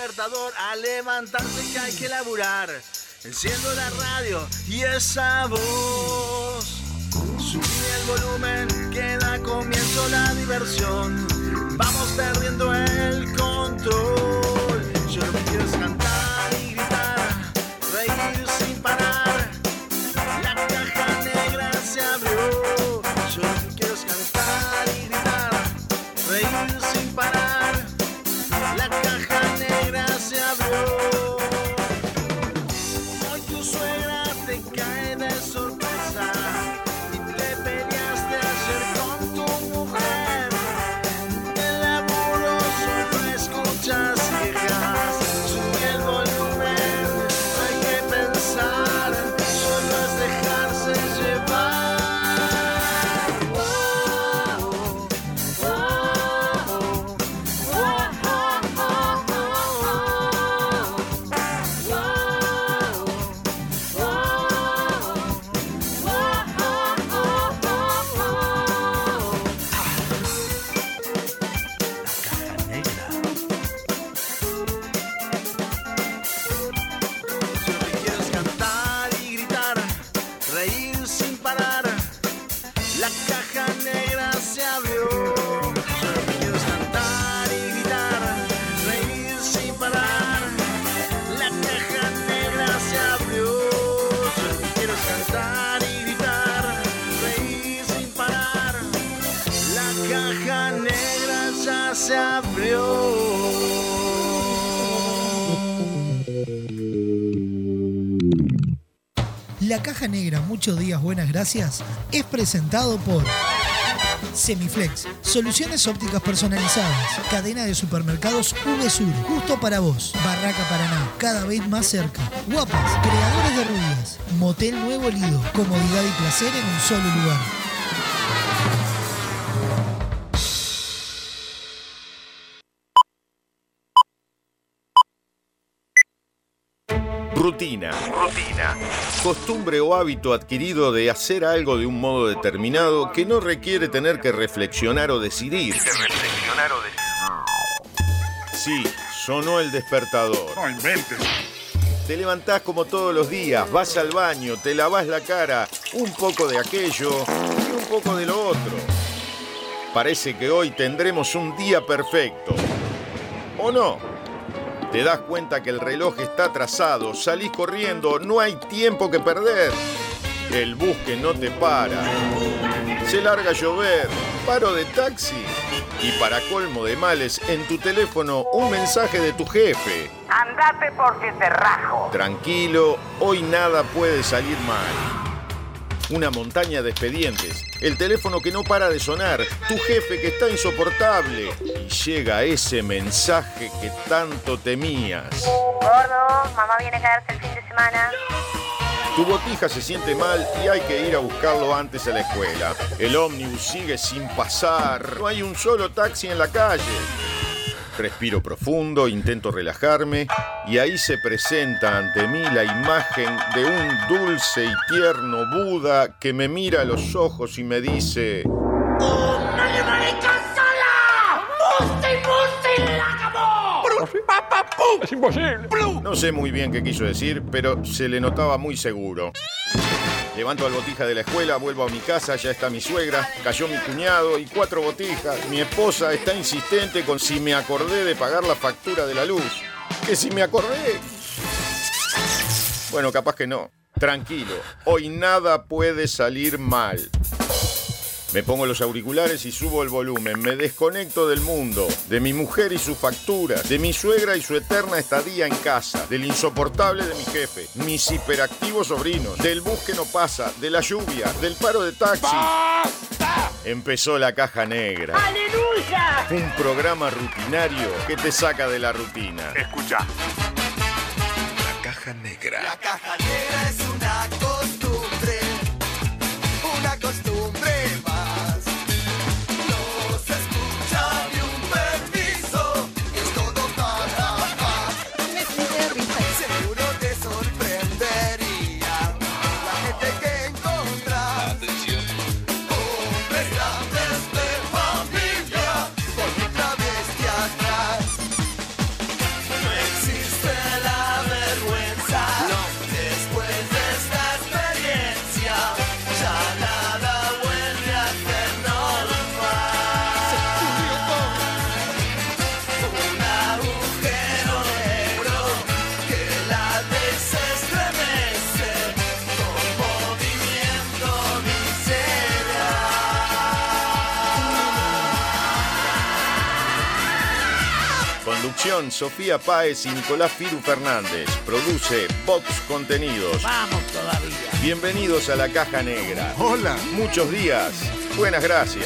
despertador, a levantarse que hay que laburar. Enciendo la radio y esa voz. Subí el volumen, que da comienzo la diversión. Vamos perdiendo el control. Yo lo que quiero es cantar y gritar, reír sin parar. La caja negra se abrió. Yo lo que quiero es cantar y gritar, reír sin parar. La caja negra se abrió. Hoy tu suegra te cae de sorpresa y te peleaste ayer con tu mujer. El laburo solo escuchas quejas. Sube el volumen, no hay que pensar, solo es dejarse llevar. Se abrió. La Caja Negra, muchos días, buenas gracias, es presentado por Semiflex, soluciones ópticas personalizadas, cadena de supermercados VSUR, justo para vos, Barraca Paraná, cada vez más cerca, Guapas, creadores de rubias, Motel Nuevo Lido, comodidad y placer en un solo lugar. Rutina. Costumbre o hábito adquirido de hacer algo de un modo determinado que no requiere tener que reflexionar o decidir. Sí, sonó el despertador. No inventes. Te levantás como todos los días, vas al baño, te lavás la cara, un poco de aquello y un poco de lo otro. Parece que hoy tendremos un día perfecto. ¿O no? Te das cuenta que el reloj está atrasado, salís corriendo, no hay tiempo que perder. El bus que no te para. Se larga a llover, paro de taxi. Y para colmo de males, en tu teléfono un mensaje de tu jefe. Andate porque te rajo. Tranquilo, hoy nada puede salir mal. Una montaña de expedientes, el teléfono que no para de sonar, tu jefe que está insoportable. Y llega ese mensaje que tanto temías. Gordo, mamá viene a quedarse el fin de semana. Tu botija se siente mal y hay que ir a buscarlo antes a la escuela. El ómnibus sigue sin pasar, no hay un solo taxi en la calle. Respiro profundo, intento relajarme y ahí se presenta ante mí la imagen de un dulce y tierno Buda que me mira a los ojos y me dice: ¡Una marica sola! ¡Musti, la acabó! ¡Es imposible! No sé muy bien qué quiso decir, pero se le notaba muy seguro. Levanto al botija de la escuela, vuelvo a mi casa, ya está mi suegra, cayó mi cuñado y 4 botijas. Mi esposa está insistente con si me acordé de pagar la factura de la luz. ¿Que si me acordé? Bueno, capaz que no. Tranquilo, hoy nada puede salir mal. Me pongo los auriculares y subo el volumen. Me desconecto del mundo, de mi mujer y sus facturas, de mi suegra y su eterna estadía en casa, del insoportable de mi jefe, mis hiperactivos sobrinos, del bus que no pasa, de la lluvia, del paro de taxi. ¡Basta! Empezó La Caja Negra. ¡Aleluya! Un programa rutinario que te saca de la rutina. Escucha. La Caja Negra. La caja negra es una costumbre más. No se escucha ni un permiso, es todo para. Seguro te sorprendería la gente que encontrás. Atención. Hombres grandes de familia, con una bestia atrás. No Conducción, Sofía Páez y Nicolás Firu Fernández. Produce Vox Contenidos. Vamos todavía. Bienvenidos a la Caja Negra. Hola. Muchos días. Buenas gracias.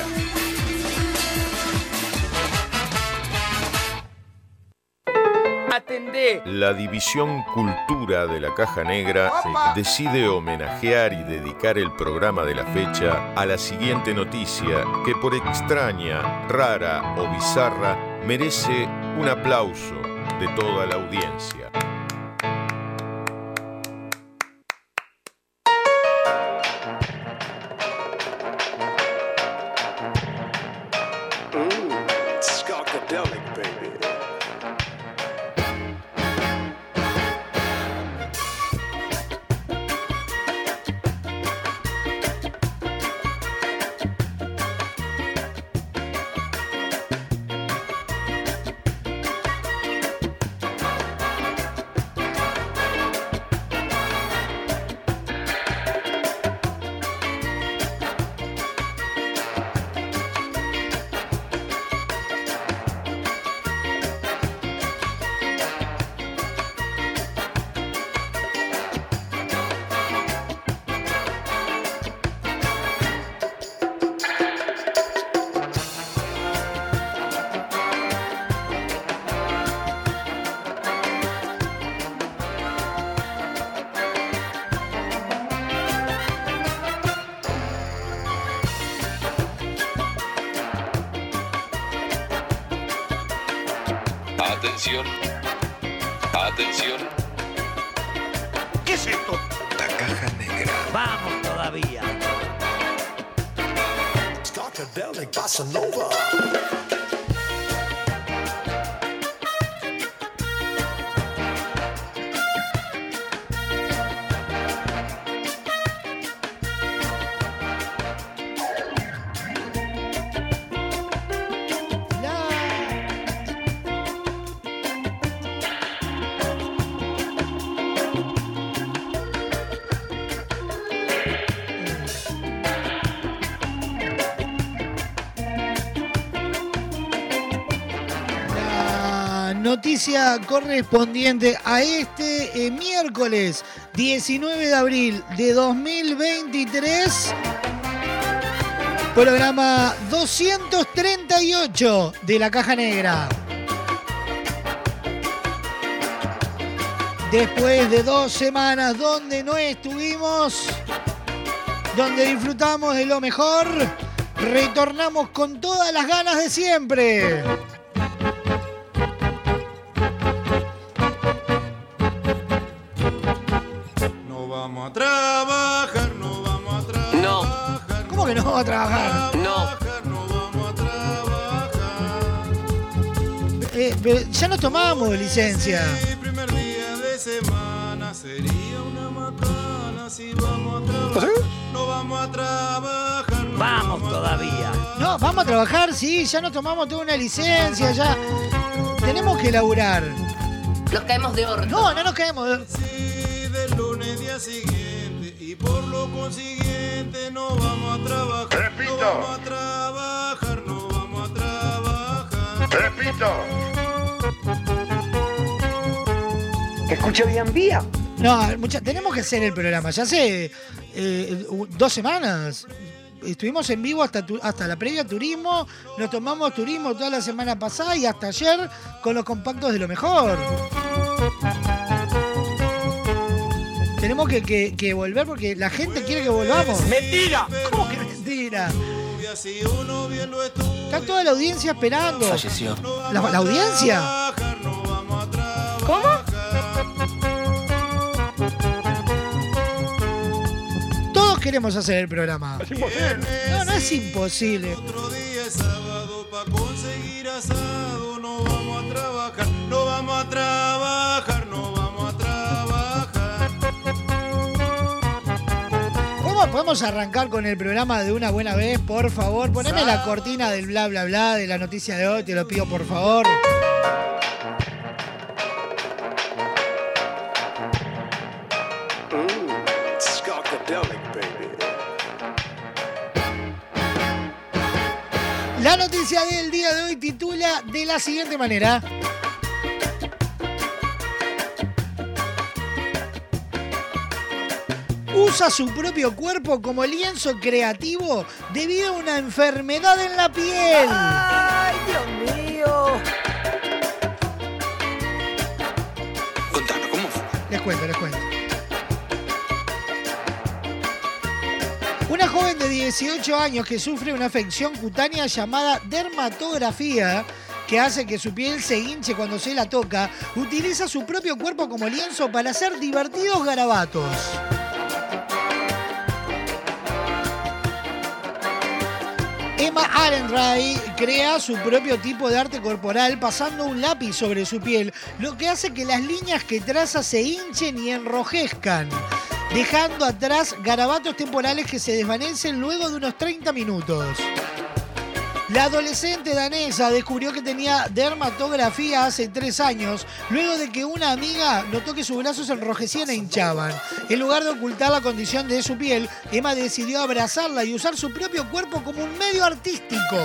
Atendé. La División Cultura de la Caja Negra decide homenajear y dedicar el programa de la fecha a la siguiente noticia que por extraña, rara o bizarra merece un aplauso de toda la audiencia. Skakadelic, baby. Atención. Atención. ¿Qué es esto? La Caja Negra. Vamos todavía. Skakadelic Bossa Nova. Noticia correspondiente a este miércoles 19 de abril de 2023, programa 238 de la Caja Negra. Después de 2 semanas donde no estuvimos, donde disfrutamos de lo mejor, retornamos con todas las ganas de siempre. Vamos a trabajar, no vamos a trabajar. No. ¿Cómo que no vamos a trabajar? No. No vamos a trabajar. Pero ya nos tomamos licencia. El primer día de semana sería una macana si vamos a trabajar. No vamos a trabajar. No Vamos todavía. No, vamos a trabajar, sí, ya nos tomamos toda una licencia, ya. Tenemos que laburar. Nos caemos de orto. No, no nos caemos. Sí, del lunes día siguiente y por lo consiguiente no vamos a trabajar. Repito. No vamos a trabajar, no vamos a trabajar. Repito. ¿Que escuche bien vía? No, tenemos que hacer el programa. Ya hace 2 semanas. Estuvimos en vivo hasta la previa turismo. Nos tomamos turismo toda la semana pasada y hasta ayer con los compactos de lo mejor. Tenemos que volver porque la gente quiere que volvamos. ¡Mentira! ¿Cómo que mentira? Está toda la audiencia esperando. Falleció. ¿La audiencia? ¿Cómo? Todos queremos hacer el programa. Es imposible. No, no es imposible. Otro día es sábado para conseguir asado. No vamos a trabajar, no vamos a trabajar, no vamos a trabajar. ¿Cómo podemos arrancar con el programa de una buena vez? Por favor, poneme la cortina del bla bla bla de la noticia de hoy, te lo pido por favor. La noticia del día de hoy titula de la siguiente manera: usa su propio cuerpo como lienzo creativo debido a una enfermedad en la piel. ¡Ay, Dios mío! Contanos, ¿cómo fue? Les cuento. Una joven de 18 años que sufre una afección cutánea llamada dermatografía, que hace que su piel se hinche cuando se la toca, utiliza su propio cuerpo como lienzo para hacer divertidos garabatos. Emma Allenray crea su propio tipo de arte corporal pasando un lápiz sobre su piel, lo que hace que las líneas que traza se hinchen y enrojezcan, dejando atrás garabatos temporales que se desvanecen luego de unos 30 minutos. La adolescente danesa descubrió que tenía dermatografía hace 3 años, luego de que una amiga notó que sus brazos se enrojecían e hinchaban. En lugar de ocultar la condición de su piel, Emma decidió abrazarla y usar su propio cuerpo como un medio artístico.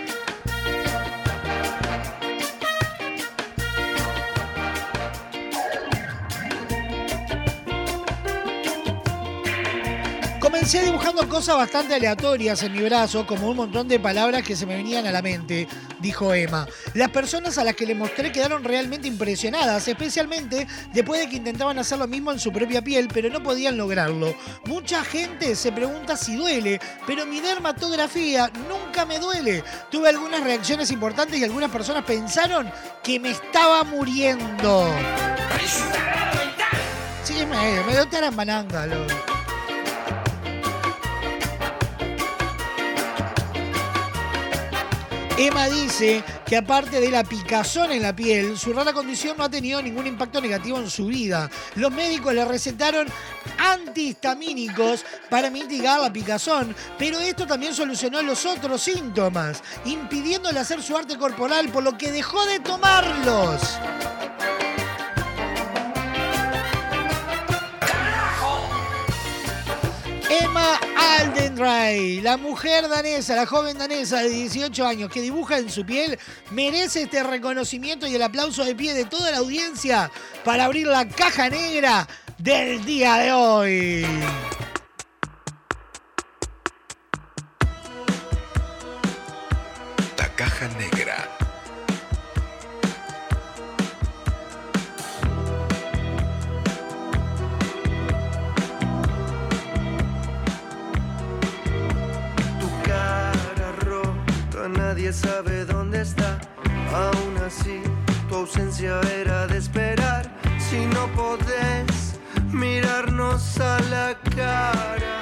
Comencé dibujando cosas bastante aleatorias en mi brazo, como un montón de palabras que se me venían a la mente, dijo Emma. Las personas a las que le mostré quedaron realmente impresionadas, especialmente después de que intentaban hacer lo mismo en su propia piel, pero no podían lograrlo. Mucha gente se pregunta si duele, pero mi dermatografía nunca me duele. Tuve algunas reacciones importantes y algunas personas pensaron que me estaba muriendo. Sí, me dio tarambananga, loco. Emma dice que aparte de la picazón en la piel, su rara condición no ha tenido ningún impacto negativo en su vida. Los médicos le recetaron antihistamínicos para mitigar la picazón, pero esto también solucionó los otros síntomas, impidiéndole hacer su arte corporal, por lo que dejó de tomarlos. Emma Allenray, la mujer danesa, la joven danesa de 18 años que dibuja en su piel, merece este reconocimiento y el aplauso de pie de toda la audiencia para abrir la caja negra del día de hoy. La caja negra. Nadie sabe dónde está, aún así tu ausencia era de esperar. Si no podés mirarnos a la cara,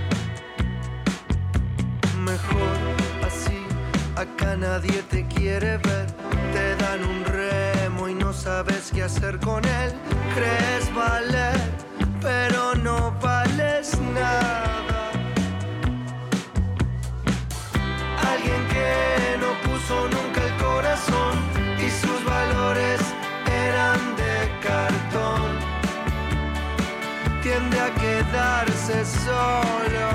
mejor así, acá nadie te quiere ver. Te dan un remo y no sabes qué hacer con él. Crees valer, pero no vales nada. Alguien que no puso nunca el corazón y sus valores eran de cartón, tiende a quedarse solo.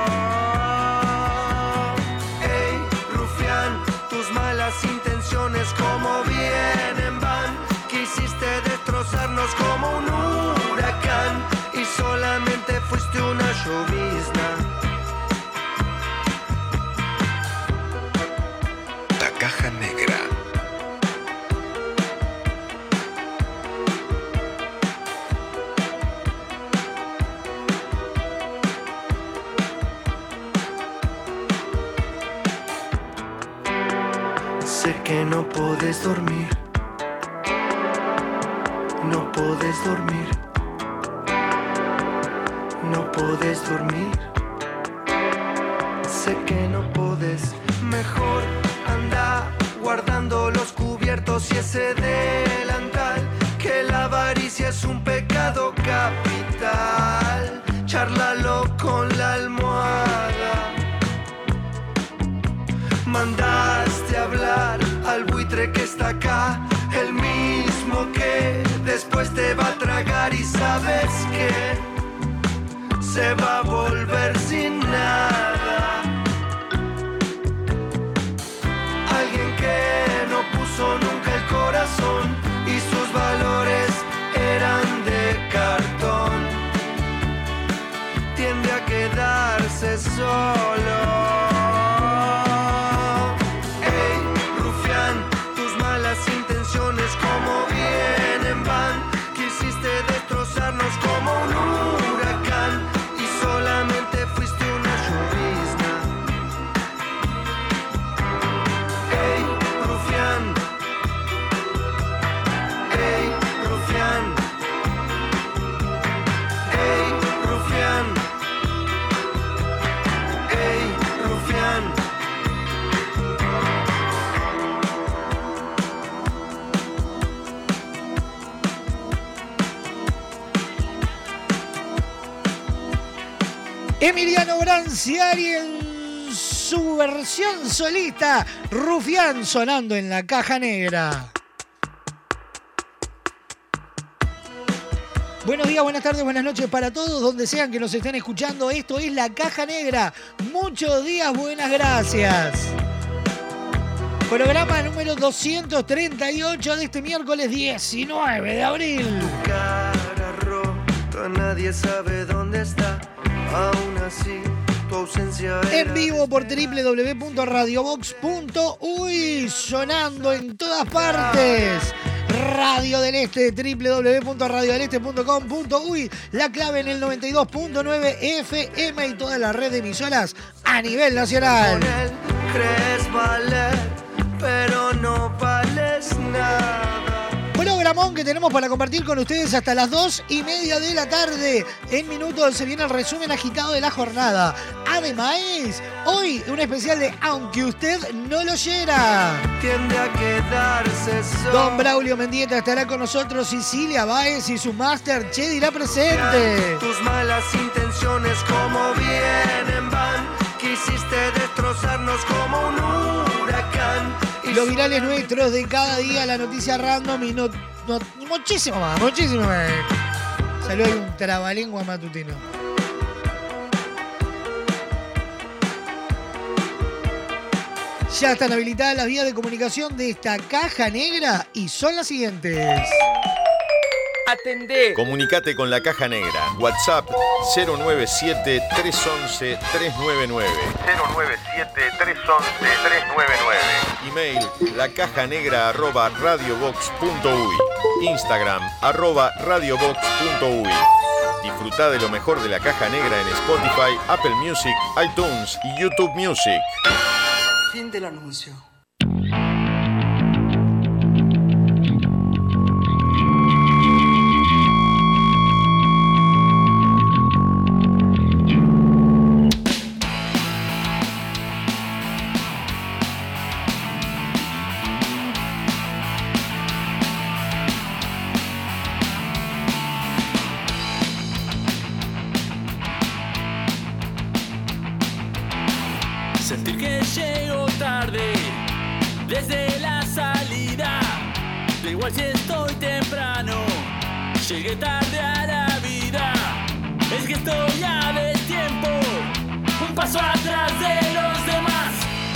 Ey, rufián, tus malas intenciones como vienen van. Quisiste destrozarnos como un huracán y solamente fuiste una llovizna. Caja negra. Sé que no podés dormir, no podés dormir, no podés dormir. Sé que no podés, mejor anda guardando los cubiertos y ese delantal, que la avaricia es un pecado capital. Chárlalo con la almohada. Mandaste hablar al buitre que está acá, el mismo que después te va a tragar y sabes que se va a volver sin nada. Alguien que no puso nunca el corazón y sus valores eran de cartón, Emiliano Branciari en su versión solista, Rufián sonando en la Caja Negra. Buenos días, buenas tardes, buenas noches para todos, donde sean que nos estén escuchando. Esto es La Caja Negra. Muchos días, buenas gracias. Programa número 238 de este miércoles 19 de abril. Tu cara rota, nadie sabe dónde está. Aún así, tu ausencia era en vivo por www.radiobox.uy, sonando en todas partes. Radio del Este, www.radiodeleste.com.uy, la clave en el 92.9 FM y toda la red de emisoras a nivel nacional. Con él crees valer, pero no vales nada. Programón que tenemos para compartir con ustedes hasta las 2:30 de la tarde. En minutos se viene el resumen agitado de la jornada. Además, hoy un especial de Aunque Usted No Lo Oyera. Tiende a quedarse solo. Don Braulio Mendieta estará con nosotros. Sicilia Báez y su máster Che dirá presente. Tus malas intenciones como vienen van. Quisiste destrozarnos como un huracán. Los virales nuestros de cada día, la noticia random y muchísimo más, muchísimo más. Salió ahí un trabalengua matutino. Ya están habilitadas las vías de comunicación de esta Caja Negra y son las siguientes. Atendé. Comunicate con la Caja Negra. WhatsApp 097-311-399. 097-311-399. Email lacajanegra@radiobox.uy. Instagram @radiobox.uy. Disfruta de lo mejor de la Caja Negra en Spotify, Apple Music, iTunes y YouTube Music. Fin del anuncio. Sentir que llego tarde desde la salida. Da igual si estoy temprano, llegué tarde a la vida. Es que estoy a destiempo, un paso atrás de los demás.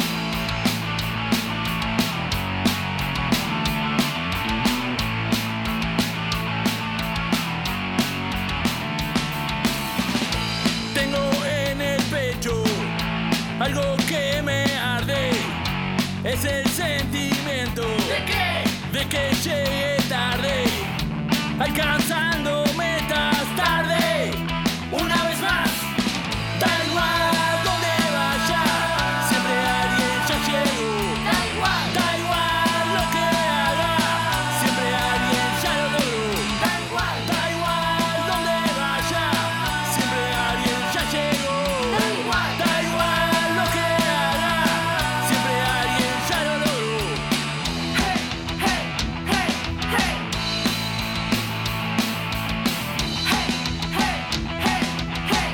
Tengo en el pecho algo que me arde, es el sentimiento ¿de qué? De que llegué tarde, alcanzando metas tarde, una vez más. Da igual donde vaya, siempre alguien ya llegó. Da igual lo que haga, siempre alguien ya lo logró. Da igual donde vaya, siempre alguien ya llegó. Da igual lo que haga, siempre alguien ya lo logró. Hey, hey, hey, hey. Hey, hey, hey, hey.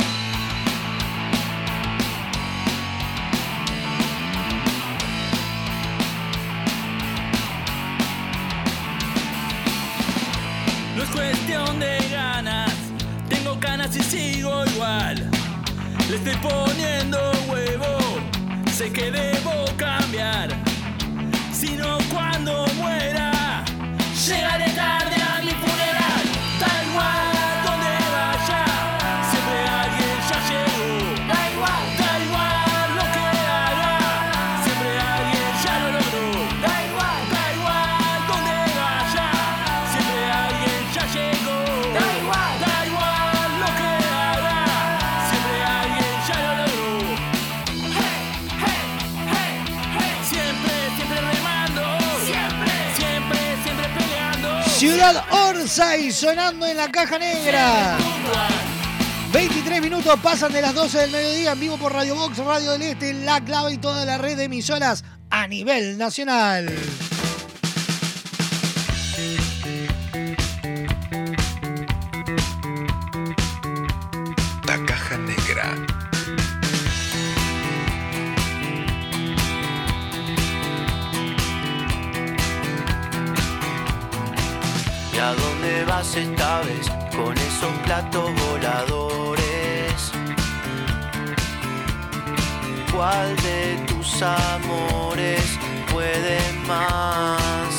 No es cuestión de ganas, tengo ganas y sigo igual. Le estoy poniendo huevo, sé que debo cambiar. Si no, cuando muera, llegaré tarde a mi funeral. Da igual donde vaya, siempre alguien ya llegó. Da igual lo que haga, siempre alguien ya lo logró. Da igual donde vaya, siempre alguien ya llegó. Da igual lo que haga, siempre alguien ya lo logró. Hey, hey, hey, hey. Siempre remando. Siempre peleando. Ciudad Orsay sonando en la Caja Negra. 23 minutos pasan de las 12 del mediodía en vivo por Radio Box, Radio del Este, La Clave y toda la red de emisoras a nivel nacional. La Caja Negra. ¿Y a dónde vas esta vez con esos platos voladores? ¿Cuál de tus amores puede más?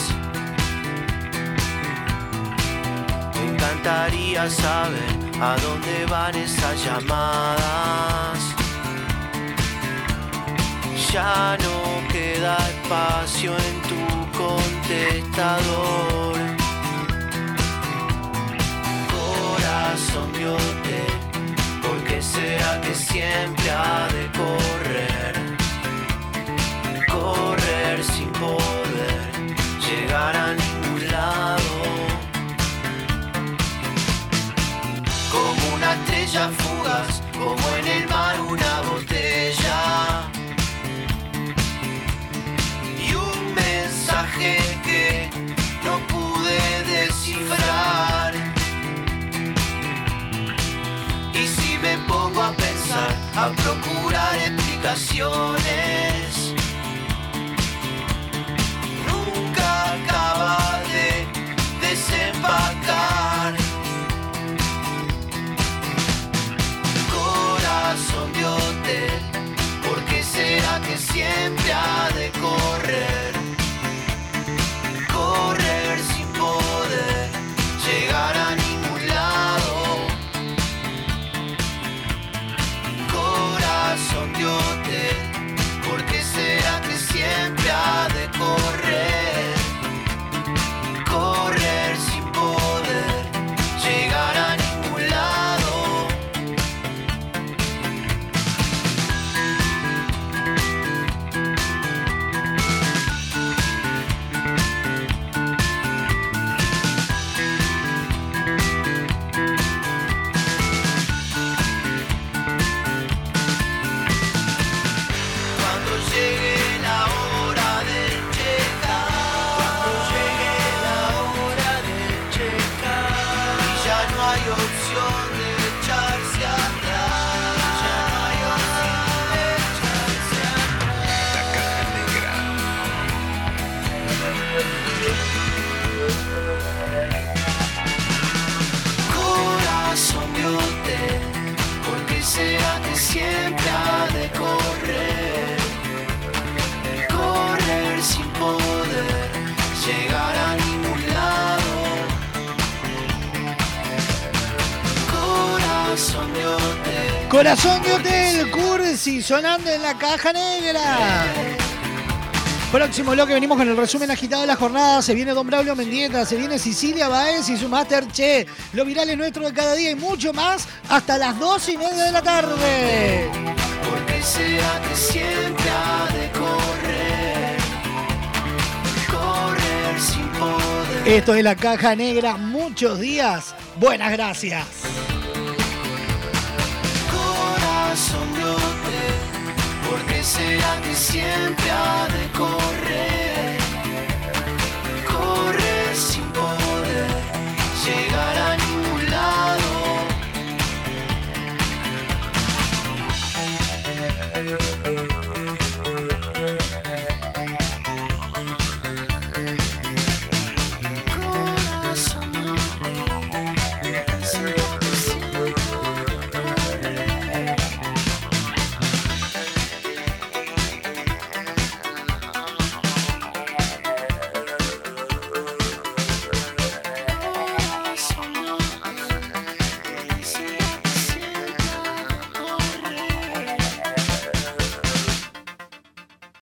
Me encantaría saber a dónde van esas llamadas. Ya no queda espacio en tu contestador. Corazón de hotel, ¿por qué será que siempre ha de correr? Correr sin poder llegar a ningún lado. Como una estrella fugaz, como en el mar una botella. Y un mensaje que no pude descifrar. Y si me pongo a pensar, a procurar explicaciones, nunca acaba de desempacar. Corazón de hotel, ¿por qué será que siempre ha de correr? Correr sin poder llegar a ningún lado. Corazón de hotel, ¿por qué será que siempre ha de correr? Correr sin poder llegar a ningún lado. Cuando llegue la hora de checar, cuando llegue la hora de checar, y ya no hay opción de echarse atrás, ya no hay opción de echarse atrás. La caja negra. Corazón de hotel, ¿por qué será que siempre ha de correr? Correr sin poder llegar a ningún lado. Corazón de hotel. Corazón de hotel, Cursi, sonando en la caja negra. Próximo bloque venimos con el resumen agitado de la jornada. Se viene Don Braulio Mendieta, se viene Cecilia Baez y su Masterchef. Los virales nuestros de cada día y mucho más hasta las 2:30 de la tarde. Porque será que siempre ha de correr, correr sin poder. Esto es la caja negra, muchos días. Buenas gracias. Corazón de hotel, porque será que siempre ha de correr.